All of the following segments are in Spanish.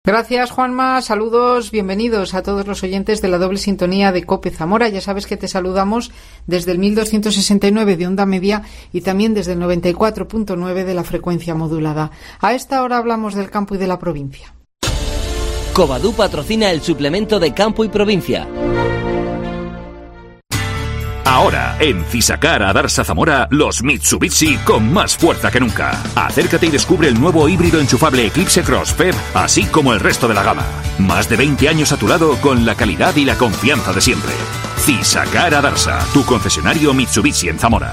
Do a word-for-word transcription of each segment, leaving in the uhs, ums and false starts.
Gracias, Juanma. Saludos, bienvenidos a todos los oyentes de la doble sintonía de COPE Zamora. Ya sabes que te saludamos desde el mil doscientos sesenta y nueve de onda media y también desde el noventa y cuatro punto nueve de la frecuencia modulada. A esta hora hablamos del campo y de la provincia. Covadú patrocina el suplemento de Campo y Provincia. Ahora, en Fisacar Adarsa Zamora, los Mitsubishi con más fuerza que nunca. Acércate y descubre el nuevo híbrido enchufable Eclipse Cross P E V, así como el resto de la gama. Más de veinte años a tu lado con la calidad y la confianza de siempre. Fisacar Adarsa, tu concesionario Mitsubishi en Zamora.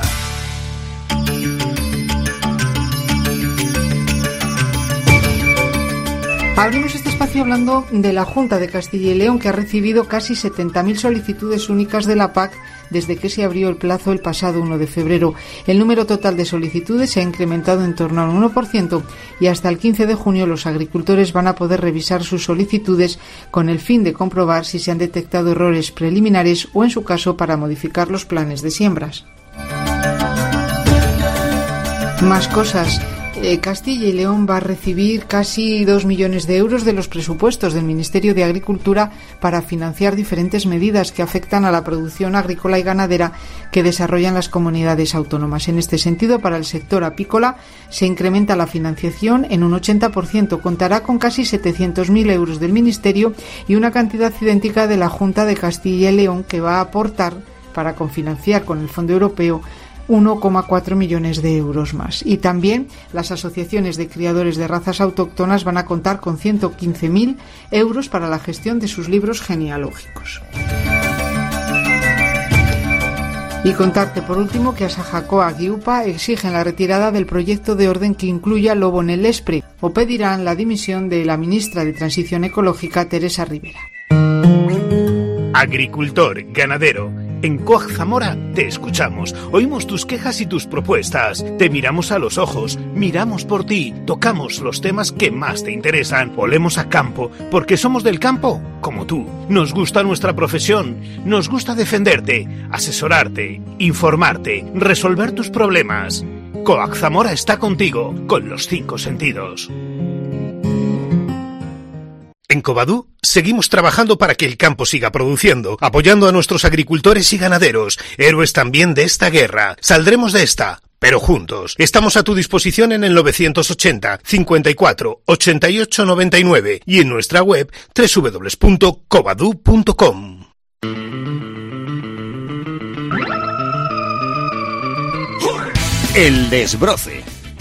Abrimos este espacio hablando de la Junta de Castilla y León, que ha recibido casi setenta mil solicitudes únicas de la P A C desde que se abrió el plazo el pasado uno de febrero. El número total de solicitudes se ha incrementado en torno al uno por ciento y hasta el quince de junio los agricultores van a poder revisar sus solicitudes con el fin de comprobar si se han detectado errores preliminares o, en su caso, para modificar los planes de siembras. Más cosas. Eh, Castilla y León va a recibir casi dos millones de euros de los presupuestos del Ministerio de Agricultura para financiar diferentes medidas que afectan a la producción agrícola y ganadera que desarrollan las comunidades autónomas. En este sentido, para el sector apícola se incrementa la financiación en un ochenta por ciento. Contará con casi setecientos mil euros del Ministerio y una cantidad idéntica de la Junta de Castilla y León, que va a aportar para confinanciar con el Fondo Europeo uno coma cuatro millones de euros más. Y también las asociaciones de criadores de razas autóctonas van a contar con ciento quince mil euros para la gestión de sus libros genealógicos. Y contarte por último que Asajacoag y U P A exigen la retirada del proyecto de orden que incluya lobo en el ESPRE o pedirán la dimisión de la ministra de Transición Ecológica, Teresa Rivera. Agricultor, ganadero. En Coag Zamora te escuchamos, oímos tus quejas y tus propuestas, te miramos a los ojos, miramos por ti, tocamos los temas que más te interesan, olemos a campo, porque somos del campo, como tú. Nos gusta nuestra profesión, nos gusta defenderte, asesorarte, informarte, resolver tus problemas. Coag Zamora está contigo, con los cinco sentidos. En Covadú seguimos trabajando para que el campo siga produciendo, apoyando a nuestros agricultores y ganaderos, héroes también de esta guerra. Saldremos de esta, pero juntos. Estamos a tu disposición en el novecientos ochenta, cincuenta y cuatro, ochenta y ocho, noventa y nueve y en nuestra web doble u doble u doble u punto covadú punto com. El desbroce.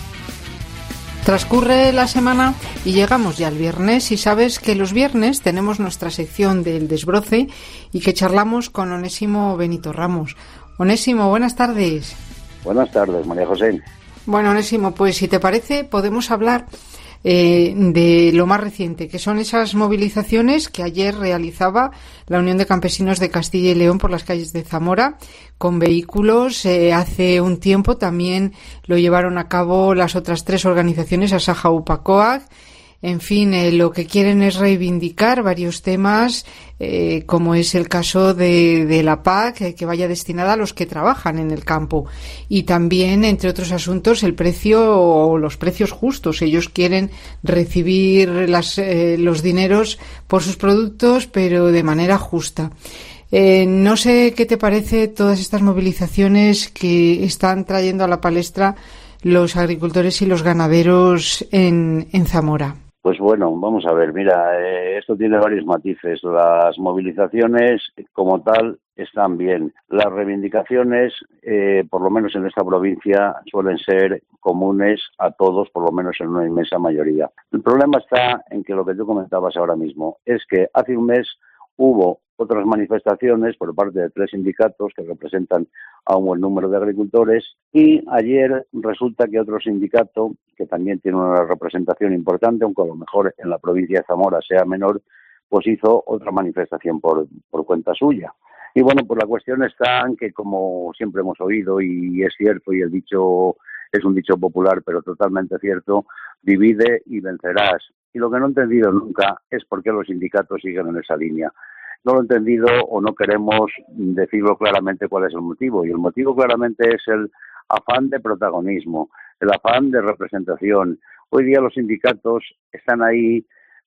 Transcurre la semana y llegamos ya al viernes, y sabes que los viernes tenemos nuestra sección del desbroce y que charlamos con Onésimo Benito Ramos. Onésimo, buenas tardes. Buenas tardes, María José. Bueno, Onésimo, pues si te parece podemos hablar eh, de lo más reciente, que son esas movilizaciones que ayer realizaba la Unión de Campesinos de Castilla y León por las calles de Zamora con vehículos. Eh, hace un tiempo también lo llevaron a cabo las otras tres organizaciones, Asaja, U P A, Coag. En fin, eh, lo que quieren es reivindicar varios temas, eh, como es el caso de, de la P A C, eh, que vaya destinada a los que trabajan en el campo. Y también, entre otros asuntos, el precio o los precios justos. Ellos quieren recibir las, eh, los dineros por sus productos, pero de manera justa. Eh, no sé qué te parece todas estas movilizaciones que están trayendo a la palestra los agricultores y los ganaderos en, en Zamora. Pues bueno, vamos a ver, mira, eh, esto tiene varios matices. Las movilizaciones como tal están bien. Las reivindicaciones, eh, por lo menos en esta provincia, suelen ser comunes a todos, por lo menos en una inmensa mayoría. El problema está en que lo que tú comentabas ahora mismo es que hace un mes hubo otras manifestaciones por parte de tres sindicatos que representan a un buen número de agricultores, y ayer resulta que otro sindicato, que también tiene una representación importante, aunque a lo mejor en la provincia de Zamora sea menor, pues hizo otra manifestación por, por cuenta suya. Y bueno, pues la cuestión está en que, como siempre hemos oído, y es cierto, y el dicho es un dicho popular, pero totalmente cierto, divide y vencerás. Y lo que no he entendido nunca es por qué los sindicatos siguen en esa línea. No lo he entendido, o no queremos decirlo claramente cuál es el motivo. Y el motivo claramente es el afán de protagonismo, el afán de representación. Hoy día los sindicatos están ahí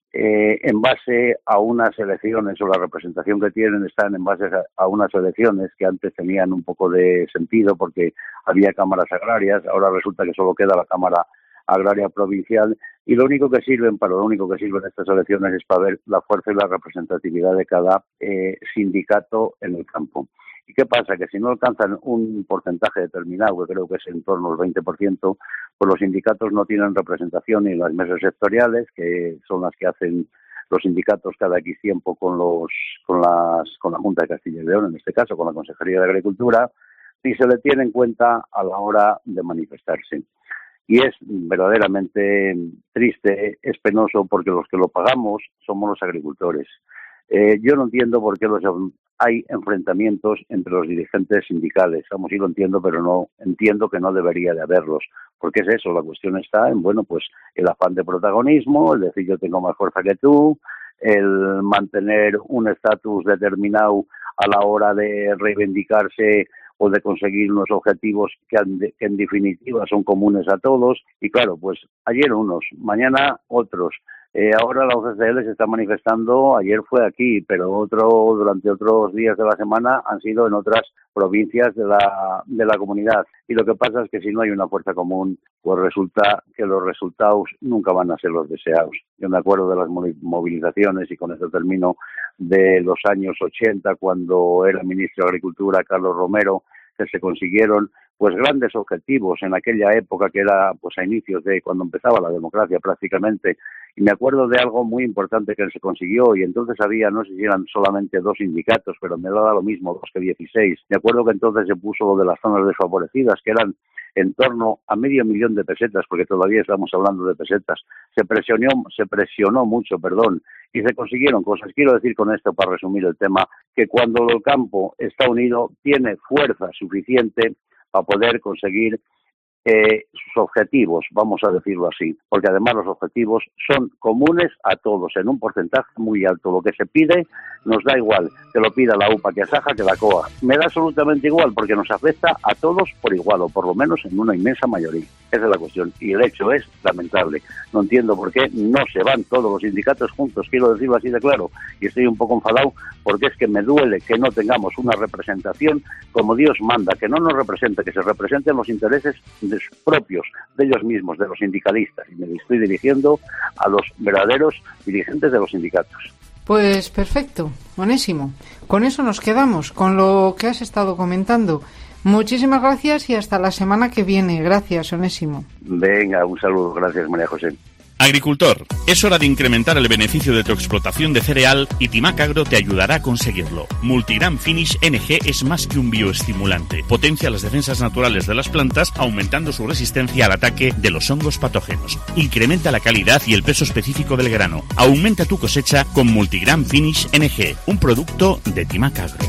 eh, en base a unas elecciones, o la representación que tienen están en base a, a unas elecciones que antes tenían un poco de sentido porque había cámaras agrarias, ahora resulta que solo queda la Cámara Agraria Provincial, y lo único que sirven, para lo único que sirven estas elecciones es para ver la fuerza y la representatividad de cada eh, sindicato en el campo. ¿Y qué pasa? Que si no alcanzan un porcentaje determinado, que creo que es en torno al veinte por ciento, pues los sindicatos no tienen representación ni en las mesas sectoriales, que son las que hacen los sindicatos cada X tiempo con los con las con la Junta de Castilla y León, en este caso con la Consejería de Agricultura, ni se le tiene en cuenta a la hora de manifestarse. Y es verdaderamente triste, es penoso, porque los que lo pagamos somos los agricultores. Eh, yo no entiendo por qué los, hay enfrentamientos entre los dirigentes sindicales. Vamos, sí lo entiendo, pero no entiendo que no debería de haberlos. Porque es eso, la cuestión está en, bueno, pues el afán de protagonismo, el decir yo tengo más fuerza que tú, el mantener un estatus determinado a la hora de reivindicarse o de conseguir unos objetivos que, que en definitiva son comunes a todos. Y claro, pues ayer unos, mañana otros. Eh, ahora la U C C L se está manifestando, ayer fue aquí, pero otro durante otros días de la semana han sido en otras provincias de la de la comunidad. Y lo que pasa es que si no hay una fuerza común, pues resulta que los resultados nunca van a ser los deseados. Yo me acuerdo de las movilizaciones, y con esto termino, de los años ochenta, cuando era ministro de Agricultura Carlos Romero, que se consiguieron pues grandes objetivos en aquella época, que era pues a inicios de cuando empezaba la democracia prácticamente. Y me acuerdo de algo muy importante que se consiguió, y entonces había, no sé si eran solamente dos sindicatos, pero me daba lo mismo, dos que dieciséis. Me acuerdo que entonces se puso lo de las zonas desfavorecidas, que eran en torno a medio millón de pesetas, porque todavía estamos hablando de pesetas. Se presionó, se presionó mucho, perdón, y se consiguieron cosas. Quiero decir con esto, para resumir el tema, que cuando el campo está unido, tiene fuerza suficiente para poder conseguir eh, sus objetivos, vamos a decirlo así, porque además los objetivos son comunes a todos, en un porcentaje muy alto. Lo que se pide nos da igual, que lo pida la U P A, que Asaja, que la C O A. Me da absolutamente igual, porque nos afecta a todos por igual, o por lo menos en una inmensa mayoría. Esa es la cuestión, y el hecho es lamentable. No entiendo por qué no se van todos los sindicatos juntos, quiero decirlo así de claro, y estoy un poco enfadado, porque es que me duele que no tengamos una representación como Dios manda, que no nos represente, que se representen los intereses de propios, de ellos mismos, de los sindicalistas, y me estoy dirigiendo a los verdaderos dirigentes de los sindicatos. Pues perfecto, Onésimo. Con eso nos quedamos, con lo que has estado comentando. Muchísimas gracias y hasta la semana que viene. Gracias, Onésimo. Venga, un saludo. Gracias, María José. Agricultor, es hora de incrementar el beneficio de tu explotación de cereal y Timac Agro te ayudará a conseguirlo. Multigram Finish N G es más que un bioestimulante. Potencia las defensas naturales de las plantas, aumentando su resistencia al ataque de los hongos patógenos. Incrementa la calidad y el peso específico del grano. Aumenta tu cosecha con Multigram Finish N G, un producto de Timac Agro.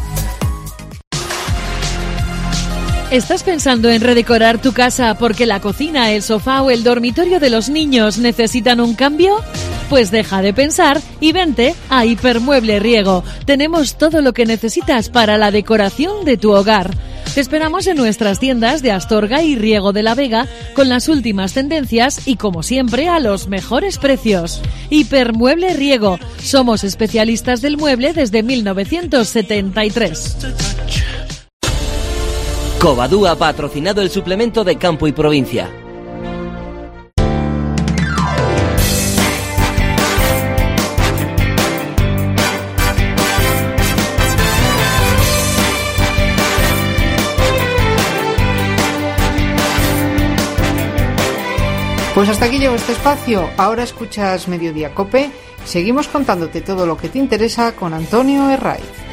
¿Estás pensando en redecorar tu casa porque la cocina, el sofá o el dormitorio de los niños necesitan un cambio? Pues deja de pensar y vente a Hipermueble Riego. Tenemos todo lo que necesitas para la decoración de tu hogar. Te esperamos en nuestras tiendas de Astorga y Riego de la Vega con las últimas tendencias y, como siempre, a los mejores precios. Hipermueble Riego. Somos especialistas del mueble desde mil novecientos setenta y tres. Covadú ha patrocinado el suplemento de Campo y Provincia. Pues hasta aquí llegó este espacio. Ahora escuchas Mediodía Cope. Seguimos contándote todo lo que te interesa con Antonio Herraiz.